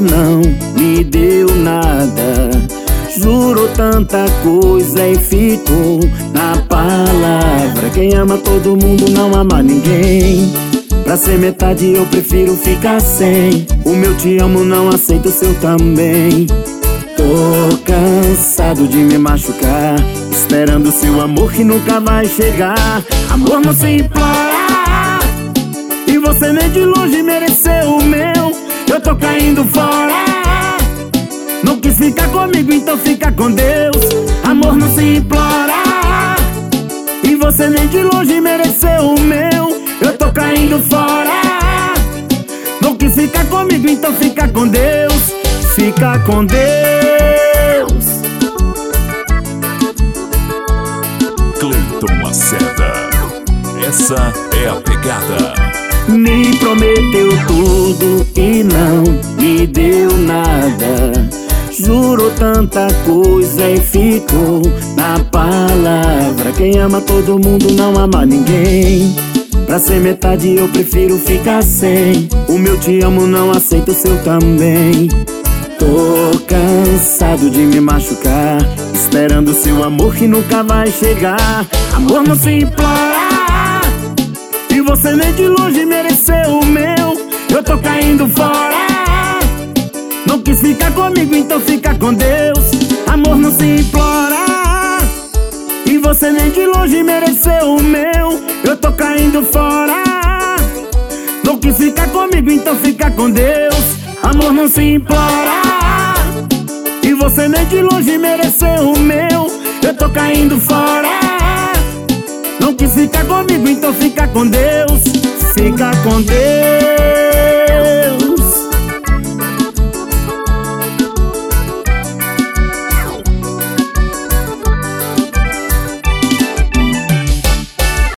não me deu nada. Jurou tanta coisa e ficou na palavra. Quem ama todo mundo não ama ninguém. Pra ser metade eu prefiro ficar sem. O meu te amo não aceita o seu também. Tô cansado de me machucar, esperando seu amor que nunca vai chegar. Amor não se implora, e você nem de longe mereceu o meu. Eu tô caindo fora. Não quis ficar comigo, então fica com Deus. Amor não se implora, e você nem de longe mereceu o meu. Eu tô caindo fora. Não quis ficar comigo, então fica com Deus. Fica com Deus. Cleiton Lacerda, essa é a pegada. Me prometeu tudo e não me deu nada. Jurou tanta coisa e ficou na palavra. Quem ama todo mundo não ama ninguém. Pra ser metade eu prefiro ficar sem. O meu te amo não aceita o seu também. Tô cansado de me machucar, esperando seu amor que nunca vai chegar. Amor não se implora, e você nem de longe mereceu o meu. Eu tô caindo fora. Não quis ficar comigo, então fica com Deus. Amor não se implora, e você nem de longe mereceu o meu. Eu tô caindo fora. Não quis ficar comigo, então fica com Deus. Amor não se implora, e você nem de longe mereceu o meu. Eu tô caindo fora. Não quis ficar comigo, então fica com Deus. Fica com Deus.